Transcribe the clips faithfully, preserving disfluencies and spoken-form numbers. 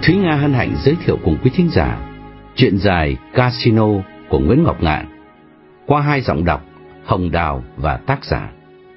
Thúy Nga hân hạnh giới thiệu cùng quý thính giả truyện dài Casino của Nguyễn Ngọc Ngạn qua hai giọng đọc Hồng Đào và tác giả.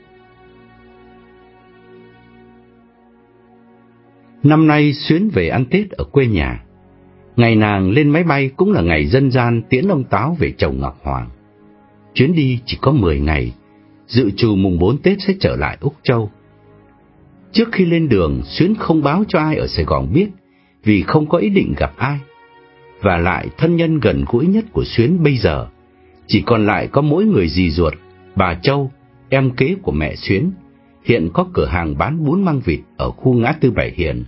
Năm nay Xuyến về ăn Tết ở quê nhà. Ngày nàng lên máy bay cũng là ngày dân gian tiễn ông Táo về chầu Ngọc Hoàng. Chuyến đi chỉ có mười ngày, dự trù mùng bốn Tết sẽ trở lại Úc Châu. Trước khi lên đường, Xuyến không báo cho ai ở Sài Gòn biết vì không có ý định gặp ai. Và lại thân nhân gần gũi nhất của Xuyến bây giờ chỉ còn lại có mỗi người dì ruột, bà Châu, em kế của mẹ Xuyến, hiện có cửa hàng bán bún măng vịt ở khu ngã tư Bảy Hiền.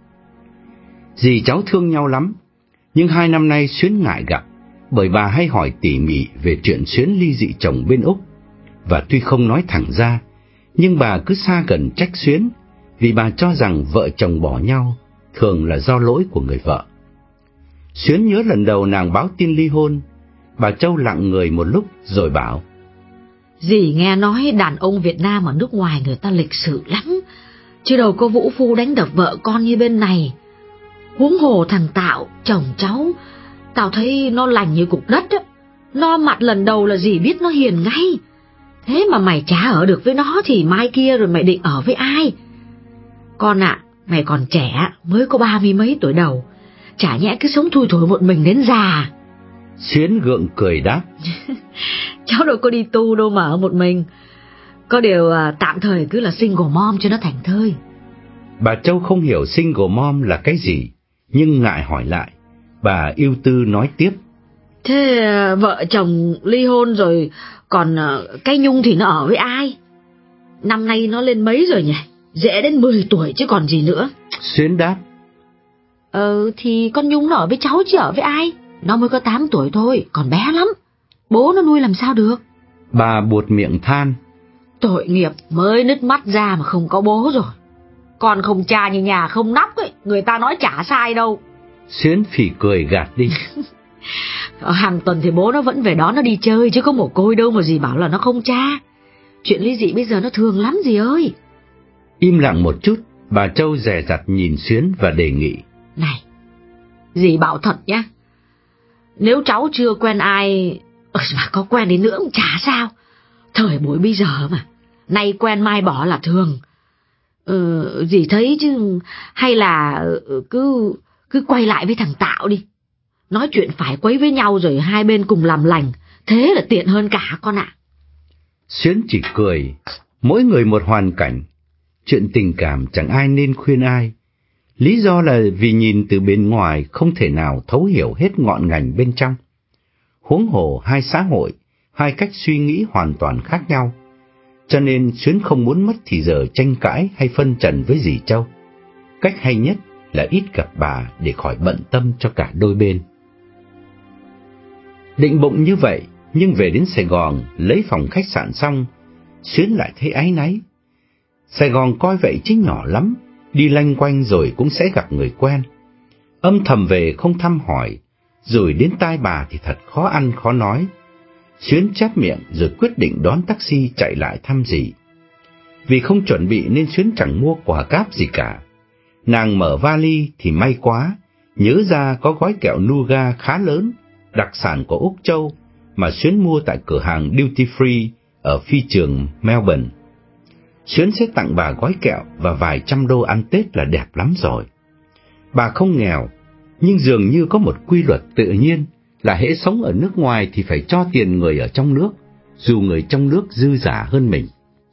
Dì cháu thương nhau lắm, nhưng hai năm nay Xuyến ngại gặp, bởi bà hay hỏi tỉ mỉ về chuyện Xuyến ly dị chồng bên Úc. Và tuy không nói thẳng ra, nhưng bà cứ xa gần trách Xuyến, vì bà cho rằng vợ chồng bỏ nhau thường là do lỗi của người vợ. Xuyến nhớ lần đầu nàng báo tin ly hôn, bà Châu lặng người một lúc rồi bảo: Dì nghe nói đàn ông Việt Nam ở nước ngoài người ta lịch sự lắm, chứ đâu có vũ phu đánh đập vợ con như bên này. Huống hồ thằng Tạo, chồng cháu, tao thấy nó lành như cục đất á. No mặt lần đầu là dì biết nó hiền ngay. Thế mà mày chả ở được với nó thì mai kia rồi mày định ở với ai? Con ạ, à, mày còn trẻ, mới có ba mươi mấy tuổi đầu, chả nhẽ cứ sống thui thủi một mình đến già. Xuyến gượng cười đáp: Cháu đâu có đi tu đâu mà ở một mình. Có điều à, tạm thời cứ là single mom cho nó thành thơi. Bà Châu không hiểu single mom là cái gì, nhưng ngại hỏi lại. Bà ưu tư nói tiếp: Thế à, vợ chồng ly hôn rồi, còn à, cái Nhung thì nó ở với ai? Năm nay nó lên mấy rồi nhỉ? Dễ đến mười tuổi chứ còn gì nữa. Xuyến đáp: Ờ thì con Nhung nó ở với cháu chứ ở với ai? Nó mới có tám tuổi thôi, còn bé lắm. Bố nó nuôi làm sao được? Bà buột miệng than: Tội nghiệp, mới nứt mắt ra mà không có bố rồi. Con không cha như nhà không nắp ấy, người ta nói chả sai đâu. Xuyến phì cười gạt đi. Hàng tuần thì bố nó vẫn về đó nó đi chơi, chứ có mồ côi đâu mà dì bảo là nó không cha. Chuyện ly dị bây giờ nó thường lắm dì ơi. Im lặng một chút, bà Châu dè dặt nhìn Xuyến và đề nghị: Này, dì bảo thật nhá, nếu cháu chưa quen ai, ừ, mà có quen đến nữa cũng chả sao. Thời buổi bây giờ mà, nay quen mai bỏ là thường. Ừ, dì thấy chứ, hay là cứ cứ quay lại với thằng Tạo đi. Nói chuyện phải quấy với nhau rồi hai bên cùng làm lành, thế là tiện hơn cả con ạ. Xuyến chỉ cười, mỗi người một hoàn cảnh. Chuyện tình cảm chẳng ai nên khuyên ai. Lý do là vì nhìn từ bên ngoài không thể nào thấu hiểu hết ngọn ngành bên trong. Huống hồ hai xã hội, hai cách suy nghĩ hoàn toàn khác nhau. Cho nên Xuyến không muốn mất thì giờ tranh cãi hay phân trần với dì Châu. Cách hay nhất là ít gặp bà để khỏi bận tâm cho cả đôi bên. Định bụng như vậy, nhưng về đến Sài Gòn lấy phòng khách sạn xong, Xuyến lại thấy áy náy. Sài Gòn coi vậy chứ nhỏ lắm, đi lanh quanh rồi cũng sẽ gặp người quen. Âm thầm về không thăm hỏi, rồi đến tai bà thì thật khó ăn khó nói. Xuyến chép miệng rồi quyết định đón taxi chạy lại thăm dì. Vì không chuẩn bị nên Xuyến chẳng mua quà cáp gì cả. Nàng mở vali thì may quá, nhớ ra có gói kẹo Nougat khá lớn, đặc sản của Úc Châu, mà Xuyến mua tại cửa hàng Duty Free ở phi trường Melbourne. Xuyến sẽ tặng bà gói kẹo và vài trăm đô ăn Tết là đẹp lắm rồi. Bà không nghèo, nhưng dường như có một quy luật tự nhiên là hễ sống ở nước ngoài thì phải cho tiền người ở trong nước, dù người trong nước dư giả hơn mình.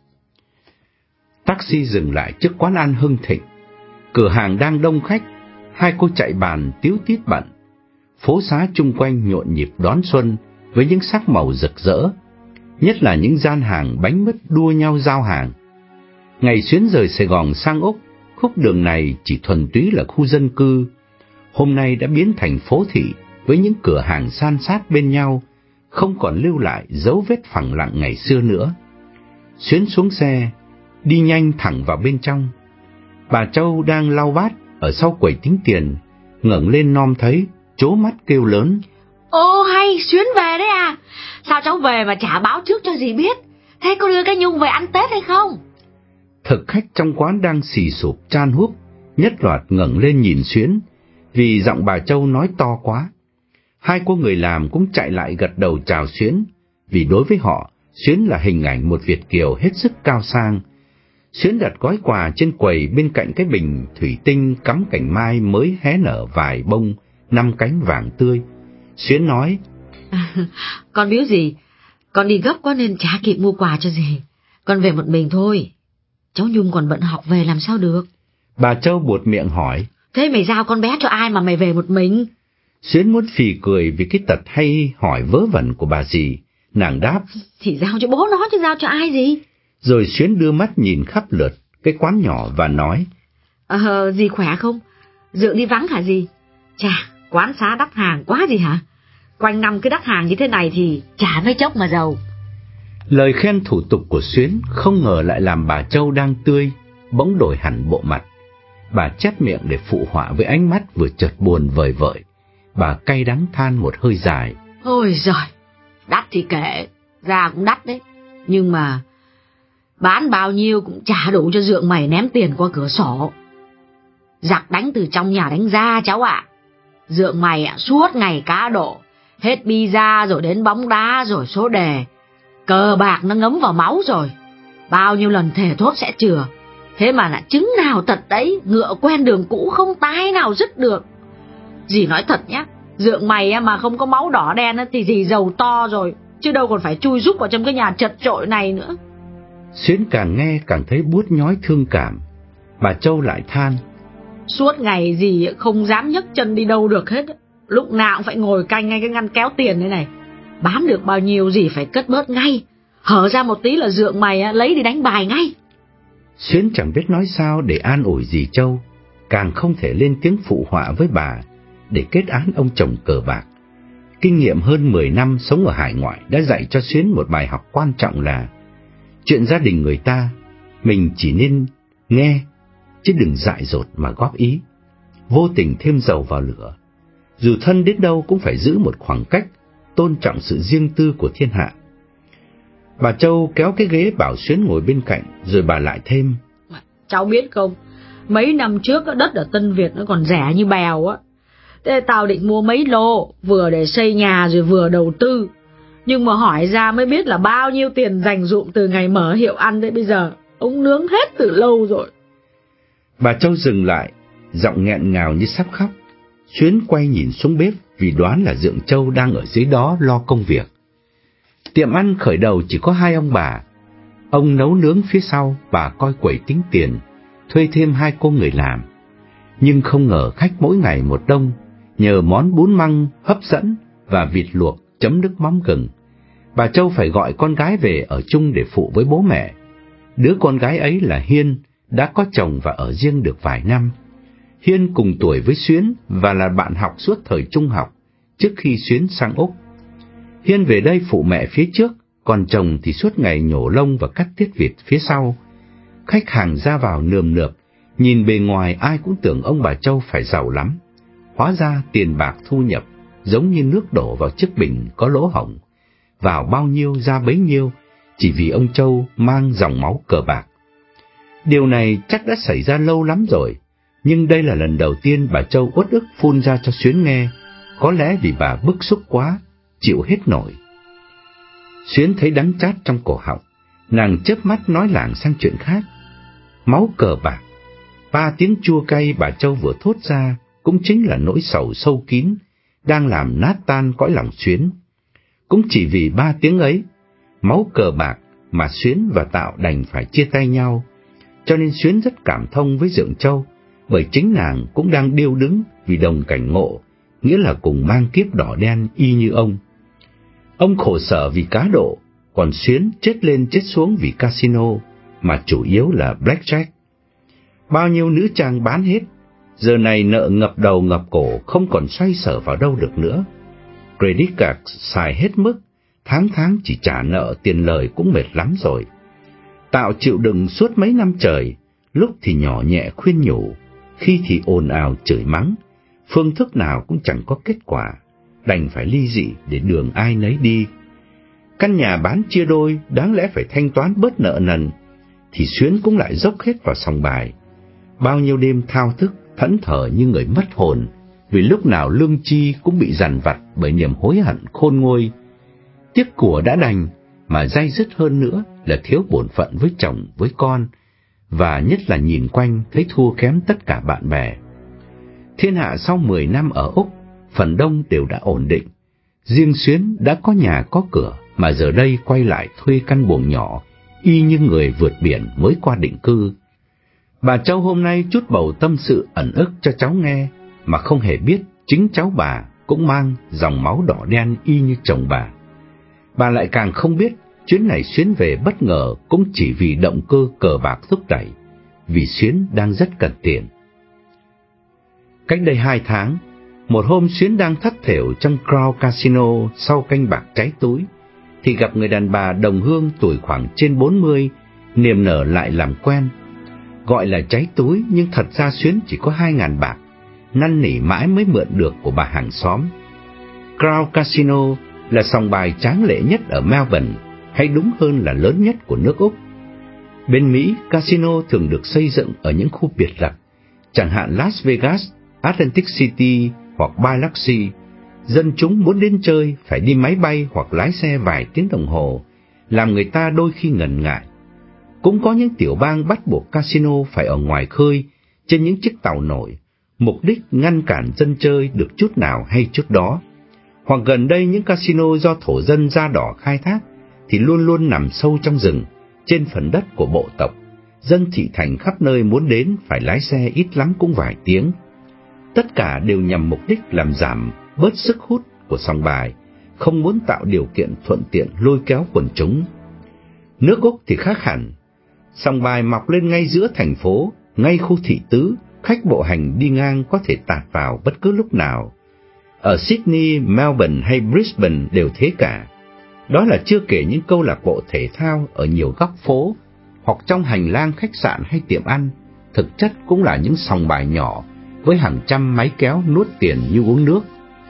Taxi dừng lại trước quán ăn Hưng Thịnh. Cửa hàng đang đông khách, hai cô chạy bàn tíu tít bận. Phố xá chung quanh nhộn nhịp đón xuân với những sắc màu rực rỡ, nhất là những gian hàng bánh mứt đua nhau giao hàng. Ngày Xuyến rời Sài Gòn sang Úc, khúc đường này chỉ thuần túy là khu dân cư, hôm nay đã biến thành phố thị với những cửa hàng san sát bên nhau, không còn lưu lại dấu vết phẳng lặng ngày xưa nữa. Xuyến xuống xe, đi nhanh thẳng vào bên trong. Bà Châu đang lau bát ở sau quầy tính tiền, ngẩng lên nom thấy, trố mắt kêu lớn: Ô hay, Xuyến về đấy à? Sao cháu về mà chả báo trước cho dì biết? Thế có đưa cái Nhung về ăn Tết hay không? Thực khách trong quán đang xì sụp chan húp, nhất loạt ngẩng lên nhìn Xuyến. vì giọng bà Châu nói to quá. Hai cô người làm cũng chạy lại gật đầu chào Xuyến, vì đối với họ, Xuyến là hình ảnh một Việt kiều hết sức cao sang. Xuyến đặt gói quà trên quầy bên cạnh cái bình thủy tinh cắm cành mai mới hé nở vài bông, năm cánh vàng tươi. Xuyến nói: à, Con biếu gì? Con đi gấp quá nên chả kịp mua quà cho gì. Con về một mình thôi. Cháu Nhung còn bận học về làm sao được. Bà Châu buột miệng hỏi: Thế mày giao con bé cho ai mà mày về một mình? Xuyến muốn phì cười vì cái tật hay hỏi vớ vẩn của bà dì. Nàng đáp: Thì giao cho bố nó chứ giao cho ai gì. Rồi Xuyến đưa mắt nhìn khắp lượt cái quán nhỏ và nói: Ờ, dì khỏe không? Dượng đi vắng hả dì? Chà, quán xá đắt hàng quá gì hả? Quanh năm cứ đắt hàng như thế này thì chả mấy chốc mà giàu. Lời khen thủ tục của Xuyến không ngờ lại làm bà Châu đang tươi bỗng đổi hẳn bộ mặt. Bà chép miệng để phụ họa với ánh mắt vừa chợt buồn vời vợi. Bà cay đắng than một hơi dài: Ôi giời, đắt thì kệ, ra cũng đắt đấy. Nhưng mà bán bao nhiêu cũng chả đủ cho dượng mày ném tiền qua cửa sổ. Giặc đánh từ trong nhà đánh ra cháu ạ. À. Dượng mày à, suốt ngày cá độ, hết pizza rồi đến bóng đá rồi số đề. Cờ bạc nó ngấm vào máu rồi. Bao nhiêu lần thề thốt sẽ chừa. Thế mà là chứng nào tật đấy, ngựa quen đường cũ không tái nào dứt được. Dì nói thật nhá, dượng mày mà không có máu đỏ đen thì dì giàu to rồi, chứ đâu còn phải chui rúc vào trong cái nhà chật chội này nữa. Xuyến càng nghe càng thấy buốt nhói thương cảm. Bà Châu lại than: Suốt ngày dì không dám nhấc chân đi đâu được hết. Lúc nào cũng phải ngồi canh ngay cái ngăn kéo tiền thế này. Bán được bao nhiêu dì phải cất bớt ngay. Hở ra một tí là dượng mày lấy đi đánh bài ngay. Xuyến chẳng biết nói sao để an ủi dì Châu, càng không thể lên tiếng phụ họa với bà để kết án ông chồng cờ bạc. Kinh nghiệm hơn mười năm sống ở hải ngoại đã dạy cho Xuyến một bài học quan trọng là chuyện gia đình người ta, mình chỉ nên nghe, chứ đừng dại dột mà góp ý, vô tình thêm dầu vào lửa. Dù thân đến đâu cũng phải giữ một khoảng cách, tôn trọng sự riêng tư của thiên hạ. Bà Châu kéo cái ghế bảo Xuyến ngồi bên cạnh, rồi bà lại thêm: Cháu biết không, mấy năm trước đất ở Tân Việt nó còn rẻ như bèo á. Thế tao định mua mấy lô, vừa để xây nhà rồi vừa đầu tư. Nhưng mà hỏi ra mới biết là bao nhiêu tiền dành dụm từ ngày mở hiệu ăn tới bây giờ. Ông nướng hết từ lâu rồi. Bà Châu dừng lại, giọng nghẹn ngào như sắp khóc. Xuyến quay nhìn xuống bếp vì đoán là dượng Châu đang ở dưới đó lo công việc. Tiệm ăn khởi đầu chỉ có hai ông bà. Ông nấu nướng phía sau, bà coi quầy tính tiền, thuê thêm hai cô người làm. Nhưng không ngờ khách mỗi ngày một đông, nhờ món bún măng hấp dẫn và vịt luộc chấm nước mắm gừng. Bà Châu phải gọi con gái về ở chung để phụ với bố mẹ. Đứa con gái ấy là Hiên, đã có chồng và ở riêng được vài năm. Hiên cùng tuổi với Xuyến và là bạn học suốt thời trung học, trước khi Xuyến sang Úc. Hiên về đây phụ mẹ phía trước, còn chồng thì suốt ngày nhổ lông và cắt tiết vịt phía sau. Khách hàng ra vào nườm nượp, nhìn bề ngoài ai cũng tưởng ông bà Châu phải giàu lắm. Hóa ra tiền bạc thu nhập giống như nước đổ vào chiếc bình có lỗ hổng, vào bao nhiêu ra bấy nhiêu, chỉ vì ông Châu mang dòng máu cờ bạc. Điều này chắc đã xảy ra lâu lắm rồi, nhưng đây là lần đầu tiên bà Châu uất ức phun ra cho Xuyến nghe, có lẽ vì bà bức xúc quá, chịu hết nổi. Xuyến thấy đắng chát trong cổ họng, nàng chớp mắt nói lảng sang chuyện khác. Máu cờ bạc. Ba tiếng chua cay bà Châu vừa thốt ra cũng chính là nỗi sầu sâu kín đang làm nát tan cõi lòng Xuyến. Cũng chỉ vì ba tiếng ấy, máu cờ bạc mà Xuyến và Tạo đành phải chia tay nhau. Cho nên Xuyến rất cảm thông với dượng Châu, bởi chính nàng cũng đang điêu đứng vì đồng cảnh ngộ, nghĩa là cùng mang kiếp đỏ đen y như ông. Ông khổ sở vì cá độ, còn Xuyến chết lên chết xuống vì casino, mà chủ yếu là blackjack. Bao nhiêu nữ trang bán hết, giờ này nợ ngập đầu ngập cổ, không còn xoay sở vào đâu được nữa. Credit card xài hết mức, tháng tháng chỉ trả nợ tiền lời cũng mệt lắm rồi. Tạo chịu đựng suốt mấy năm trời, lúc thì nhỏ nhẹ khuyên nhủ, khi thì ồn ào chửi mắng, phương thức nào cũng chẳng có kết quả, đành phải ly dị để đường ai nấy đi. Căn nhà bán chia đôi, đáng lẽ phải thanh toán bớt nợ nần, thì Xuyến cũng lại dốc hết vào sòng bài. Bao nhiêu đêm thao thức, thẫn thờ như người mất hồn, vì lúc nào lương chi cũng bị dằn vặt bởi niềm hối hận khôn nguôi. Tiếc của đã đành, mà day dứt hơn nữa là thiếu bổn phận với chồng, với con, và nhất là nhìn quanh thấy thua kém tất cả bạn bè. Thiên hạ sau mười năm ở Úc, phần đông đều đã ổn định. Riêng Xuyến đã có nhà có cửa, mà giờ đây quay lại thuê căn buồng nhỏ, y như người vượt biển mới qua định cư. Bà Châu hôm nay trút bầu tâm sự ẩn ức cho cháu nghe, mà không hề biết chính cháu bà cũng mang dòng máu đỏ đen y như chồng bà. Bà lại càng không biết chuyến này Xuyến về bất ngờ cũng chỉ vì động cơ cờ bạc thúc đẩy, vì Xuyến đang rất cần tiền. Cách đây hai tháng, một hôm Xuyến đang thất thểu trong Crown Casino sau canh bạc cháy túi, thì gặp người đàn bà đồng hương tuổi khoảng trên bốn mươi, niềm nở lại làm quen. Gọi là cháy túi nhưng thật ra Xuyến chỉ có hai ngàn bạc, năn nỉ mãi mới mượn được của bà hàng xóm. Crown Casino là sòng bài tráng lệ nhất ở Melbourne, hay đúng hơn là lớn nhất của nước Úc. Bên Mỹ, casino thường được xây dựng ở những khu biệt lập, chẳng hạn Las Vegas, Atlantic City hoặc Biloxi. Dân chúng muốn đến chơi phải đi máy bay hoặc lái xe vài tiếng đồng hồ, làm người ta đôi khi ngần ngại. Cũng có những tiểu bang bắt buộc casino phải ở ngoài khơi, trên những chiếc tàu nổi, mục đích ngăn cản dân chơi được chút nào hay chút đó. Hoặc gần đây những casino do thổ dân da đỏ khai thác thì luôn luôn nằm sâu trong rừng, trên phần đất của bộ tộc. Dân thị thành khắp nơi muốn đến phải lái xe ít lắm cũng vài tiếng. Tất cả đều nhằm mục đích làm giảm bớt sức hút của sòng bài, không muốn tạo điều kiện thuận tiện lôi kéo quần chúng. Nước Úc thì khác hẳn. Sòng bài mọc lên ngay giữa thành phố, ngay khu thị tứ, khách bộ hành đi ngang có thể tạt vào bất cứ lúc nào. Ở Sydney, Melbourne hay Brisbane đều thế cả. Đó là chưa kể những câu lạc bộ thể thao ở nhiều góc phố, hoặc trong hành lang khách sạn hay tiệm ăn, thực chất cũng là những sòng bài nhỏ với hàng trăm máy kéo nuốt tiền như uống nước.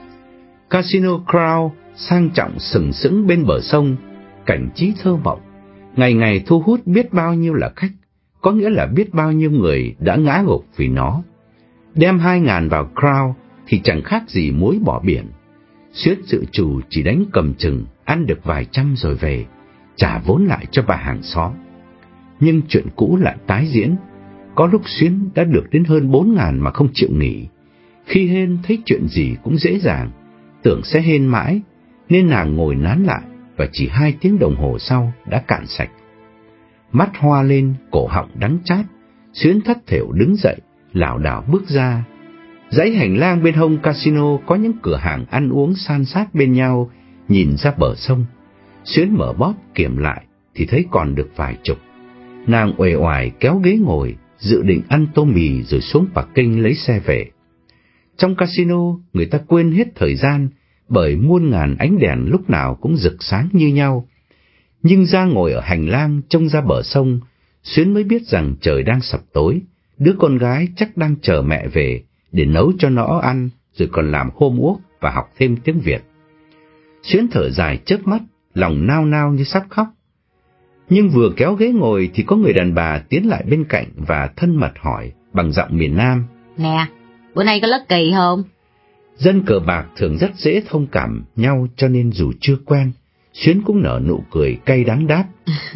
Casino Crown sang trọng sừng sững bên bờ sông, cảnh trí thơ mộng, ngày ngày thu hút biết bao nhiêu là khách, có nghĩa là biết bao nhiêu người đã ngã gục vì nó. Đem hai ngàn vào Crown thì chẳng khác gì muối bỏ biển. Xuyến dự trù chỉ đánh cầm chừng, ăn được vài trăm rồi về, trả vốn lại cho bà hàng xóm. Nhưng chuyện cũ lại tái diễn. Có lúc Xuyến đã được đến hơn bốn ngàn mà không chịu nghỉ. Khi hên thấy chuyện gì cũng dễ dàng, tưởng sẽ hên mãi, nên nàng ngồi nán lại, và chỉ hai tiếng đồng hồ sau đã cạn sạch. Mắt hoa lên, cổ họng đắng chát, Xuyến thất thểu đứng dậy, lảo đảo bước ra. Dãy hành lang bên hông casino có những cửa hàng ăn uống san sát bên nhau, nhìn ra bờ sông. Xuyến mở bóp kiểm lại thì thấy còn được vài chục. Nàng uể oải kéo ghế ngồi, dự định ăn tô mì rồi xuống parking lấy xe về. Trong casino, người ta quên hết thời gian, bởi muôn ngàn ánh đèn lúc nào cũng rực sáng như nhau. Nhưng ra ngồi ở hành lang trông ra bờ sông, Xuyến mới biết rằng trời đang sập tối, đứa con gái chắc đang chờ mẹ về để nấu cho nó ăn, rồi còn làm homework và học thêm tiếng Việt. Xuyến thở dài chớp mắt, lòng nao nao như sắp khóc. Nhưng vừa kéo ghế ngồi thì có người đàn bà tiến lại bên cạnh và thân mật hỏi bằng giọng miền Nam: Nè, bữa nay có Lucky không? Dân cờ bạc thường rất dễ thông cảm nhau, cho nên dù chưa quen, Xuyến cũng nở nụ cười cay đắng đáp: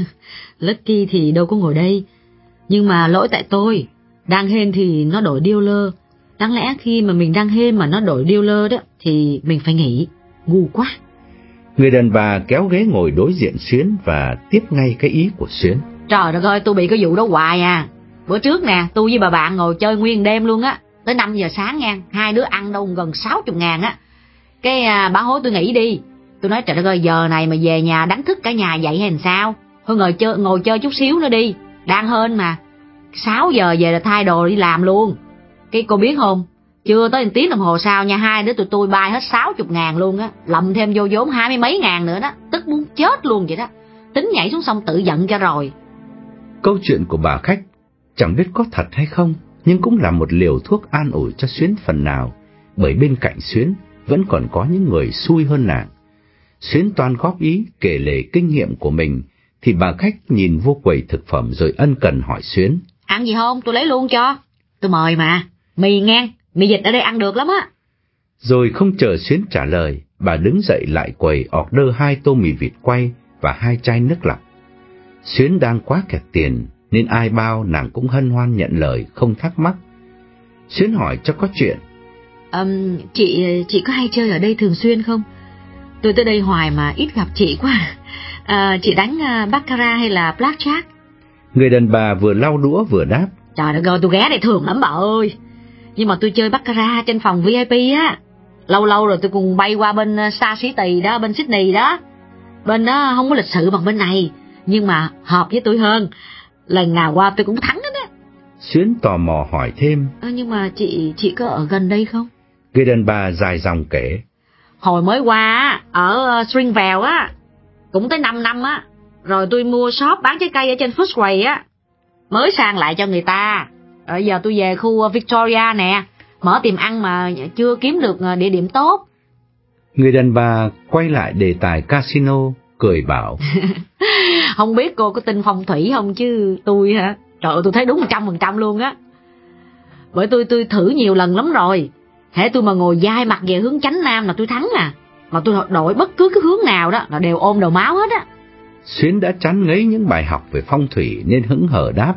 Lucky thì đâu có ngồi đây, nhưng mà lỗi tại tôi. Đang hên thì nó đổi dealer. Đáng lẽ khi mà mình đang hên mà nó đổi dealer đó thì mình phải nghỉ. Ngu quá. Người đàn bà kéo ghế ngồi đối diện Xuyến và tiếp ngay cái ý của Xuyến. Trời đất ơi, tôi bị cái vụ đó hoài à. Bữa trước nè, tôi với bà bạn ngồi chơi nguyên đêm luôn á, tới năm giờ sáng nha, hai đứa ăn đâu gần sáu mươi ngàn á. Cái à, bà hối tôi nghỉ đi. Tôi nói trời đất ơi, giờ này mà về nhà đánh thức cả nhà dậy hay làm sao? Thôi ngồi chơi, ngồi chơi chút xíu nữa đi, đang hên mà. Sáu giờ về là thay đồ đi làm luôn. Cái cô biết không, chưa tới một tiếng đồng hồ sau nha, hai đứa tụi tôi bay hết sáu mươi ngàn luôn á, lầm thêm vô vốn hai mươi mấy ngàn nữa đó, tức muốn chết luôn vậy đó. Tính nhảy xuống sông tự giận cho rồi. Câu chuyện của bà khách chẳng biết có thật hay không, nhưng cũng là một liều thuốc an ủi cho Xuyến phần nào, bởi bên cạnh Xuyến vẫn còn có những người xui hơn nàng. Xuyến toan góp ý kể lể kinh nghiệm của mình, thì bà khách nhìn vô quầy thực phẩm rồi ân cần hỏi Xuyến: Ăn gì không, tôi lấy luôn cho. Tôi mời mà, mì ngang, mì vịt ở đây ăn được lắm á. Rồi không chờ Xuyến trả lời, bà đứng dậy lại quầy order hai tô mì vịt quay và hai chai nước lọc. Xuyến đang quá kẹt tiền nên ai bao nàng cũng hân hoan nhận lời, không thắc mắc. Xuyến hỏi cho có chuyện. Um, chị chị có hay chơi ở đây thường xuyên không? Tôi tới đây hoài mà ít gặp chị quá. À, chị đánh uh, baccarat hay là blackjack? Người đàn bà vừa lau đũa vừa đáp. Trời đất ơi, tôi ghé đây thường lắm bà ơi. Nhưng mà tôi chơi baccarat trên phòng vi ai pi á. Lâu lâu rồi tôi cùng bay qua bên Star City đó, bên Sydney đó. Bên đó không có lịch sự bằng bên này, nhưng mà hợp với tôi hơn. Lần nào qua tôi cũng thắng hết á. Xuyến tò mò hỏi thêm. À, nhưng mà chị chị có ở gần đây không? Người đàn bà dài dòng kể. Hồi mới qua á, ở Springvale á, cũng tới năm năm á. Rồi tôi mua shop bán trái cây ở trên Footscray á, mới sang lại cho người ta. Rồi giờ tôi về khu Victoria nè, mở tiệm ăn mà chưa kiếm được địa điểm tốt. Người đàn bà quay lại đề tài casino, cười bảo. Không biết cô có tin phong thủy không chứ tôi hả? Trời ơi, tôi thấy đúng một trăm phần trăm luôn á. Bởi tôi tôi thử nhiều lần lắm rồi. Hễ tôi mà ngồi dai mặt về hướng chánh nam là tôi thắng à. Mà tôi đổi bất cứ cái hướng nào đó là đều ôm đầu máu hết á. Xuyến đã chán ngấy những bài học về phong thủy nên hững hờ đáp.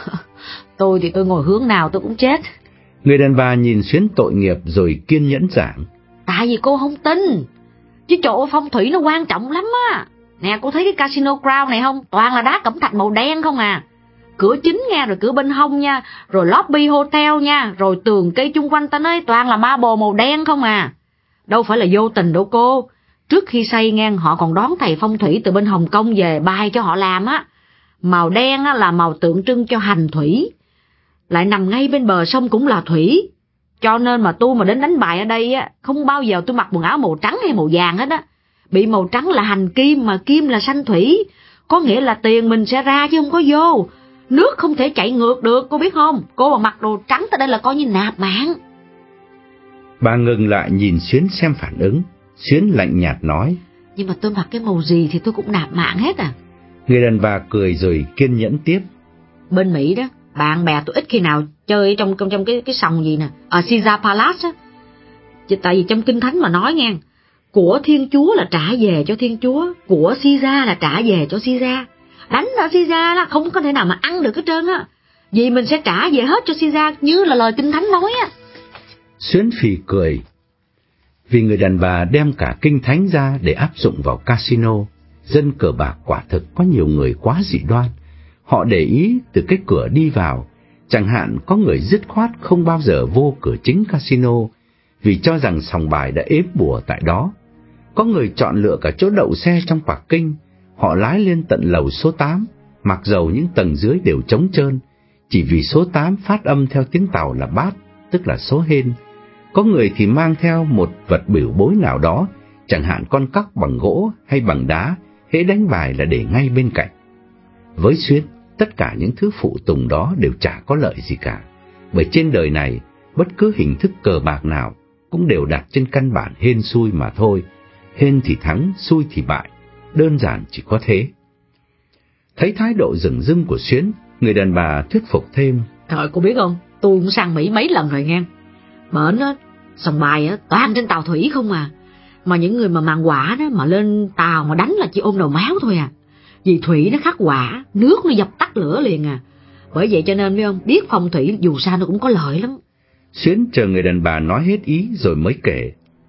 Tôi thì tôi ngồi hướng nào tôi cũng chết. Người đàn bà nhìn Xuyến tội nghiệp rồi kiên nhẫn giảng. Tại vì cô không tin. Chứ chỗ phong thủy nó quan trọng lắm á. Nè, cô thấy cái Casino Crown này không? Toàn là đá cẩm thạch màu đen không à. Cửa chính nha, rồi cửa bên hông nha, rồi lobby hotel nha, rồi tường cây chung quanh ta nói toàn là marble màu đen không à. Đâu phải là vô tình đâu cô. Trước khi xây ngang họ còn đón thầy phong thủy từ bên Hồng Kông về bài cho họ làm á. Màu đen á là màu tượng trưng cho hành thủy. Lại nằm ngay bên bờ sông cũng là thủy. Cho nên mà tôi mà đến đánh bài ở đây á, không bao giờ tôi mặc quần áo màu trắng hay màu vàng hết á. Bị màu trắng là hành kim mà kim là xanh thủy. Có nghĩa là tiền mình sẽ ra chứ không có vô. Nước không thể chạy ngược được, cô biết không? Cô mà mặc đồ trắng tới đây là coi như nạp mạng. Bà ngừng lại nhìn Xuyến xem phản ứng. Xuyến lạnh nhạt nói. Nhưng mà tôi mặc cái màu gì thì tôi cũng nạp mạng hết à. Người đàn bà cười rồi kiên nhẫn tiếp. Bên Mỹ đó, bạn bè tôi ít khi nào chơi trong trong, trong cái cái sòng gì nè, ở Caesar Palace á. Chứ tại vì trong Kinh Thánh mà nói nghe, của Thiên Chúa là trả về cho Thiên Chúa, của Caesar là trả về cho Caesar. Đánh ở Caesar đó không có thể nào mà ăn được hết trơn á. Vì mình sẽ trả về hết cho Caesar như là lời Kinh Thánh nói á. Xuyến phì cười. Vì người đàn bà đem cả Kinh Thánh ra để áp dụng vào casino. Dân cờ bạc quả thực có nhiều người quá dị đoan. Họ để ý từ cái cửa đi vào. Chẳng hạn có người dứt khoát không bao giờ vô cửa chính casino vì cho rằng sòng bài đã ếm bùa tại đó. Có người chọn lựa cả chỗ đậu xe trong parking. Họ lái lên tận lầu số tám, mặc dầu những tầng dưới đều trống trơn, chỉ vì số tám phát âm theo tiếng Tàu là bát, tức là số hên. Có người thì mang theo một vật biểu bối nào đó, chẳng hạn con cóc bằng gỗ hay bằng đá, hễ đánh bài là để ngay bên cạnh. Với Xuyến, tất cả những thứ phụ tùng đó đều chả có lợi gì cả, bởi trên đời này, bất cứ hình thức cờ bạc nào cũng đều đặt trên căn bản hên xui mà thôi. Hên thì thắng, xui thì bại, đơn giản chỉ có thế. Thấy thái độ dửng dưng của Xuyến, người đàn bà thuyết phục thêm. Trời, cô biết không, tôi cũng sang Mỹ mấy lần rồi nghe. Bển á, sòng bài á, toàn trên tàu thủy không à. Mà những người mà mang quả đó mà lên tàu mà đánh là chỉ ôm đầu máu thôi à. Vì thủy nó khắc quả, nước nó dập tắt lửa liền à. Bởi vậy cho nên biết không, biết phong thủy dù sao nó cũng có lợi lắm. Xuyến chờ người đàn bà nói hết ý rồi mới kể.